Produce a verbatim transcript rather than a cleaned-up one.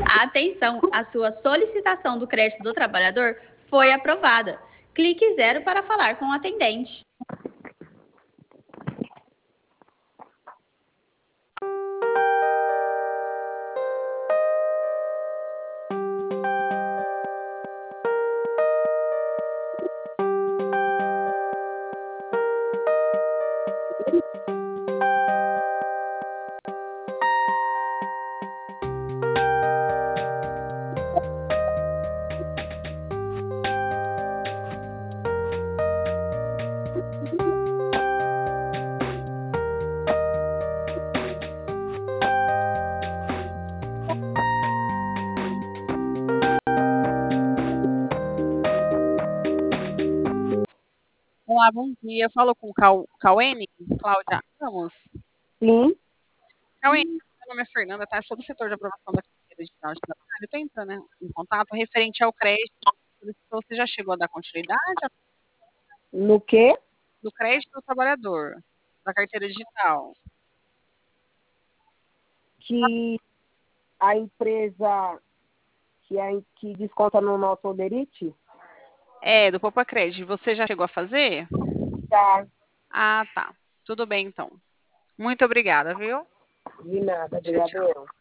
Atenção, a sua solicitação do crédito do trabalhador foi aprovada. Clique zero para falar com o atendente. Olá, bom dia. Eu falo com o Cau- Cauene, Cláudia Ramos. Sim, Cauene, meu nome é Fernanda, tá? Sou do setor de aprovação da carteira digital de trabalho. Estou entrando, né, em contato referente ao crédito. Você já chegou a dar continuidade no quê? do crédito do trabalhador, da carteira digital? Que a empresa que, é, que desconta no nosso Olerite? É, do Poupa Crédito. Você já chegou a fazer? Tá, Ah, tá. Tudo bem, então. Muito obrigada, viu? de nada, Tchau, tchau. vereador.